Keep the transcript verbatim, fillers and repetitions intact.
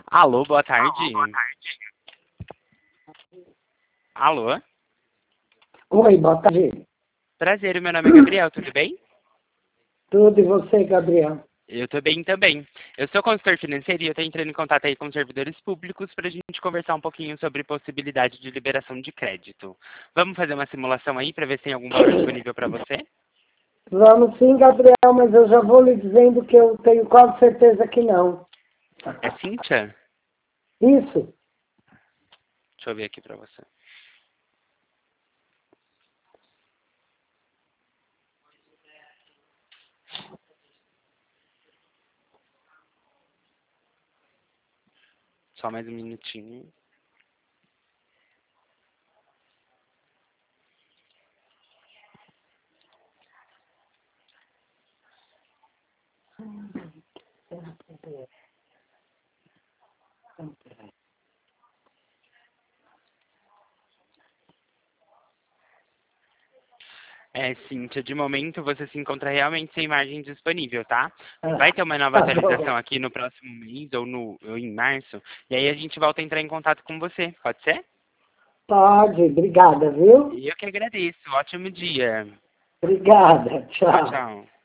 Alô, boa tarde. Alô? Oi, boa tarde. Prazer, meu nome é Gabriel, tudo bem? Tudo e você, Gabriel? Eu tô bem também. Eu sou consultor financeiro e eu tô entrando em contato aí com servidores públicos para a gente conversar um pouquinho sobre possibilidade de liberação de crédito. Vamos fazer uma simulação aí para ver se tem algum valor disponível para você? Vamos sim, Gabriel, mas eu já vou lhe dizendo que eu tenho quase certeza que não. É Cíntia? Isso? Deixa eu ver aqui para você. Só mais um minutinho. É, Cíntia, de momento você se encontra realmente sem margem disponível, tá? Vai Ah, ter uma nova tá atualização bom. aqui no próximo mês ou, no, ou em março, e aí a gente volta a entrar em contato com você, pode ser? Pode, obrigada, viu? Eu que agradeço, ótimo dia. Obrigada, Tchau, tchau. tchau.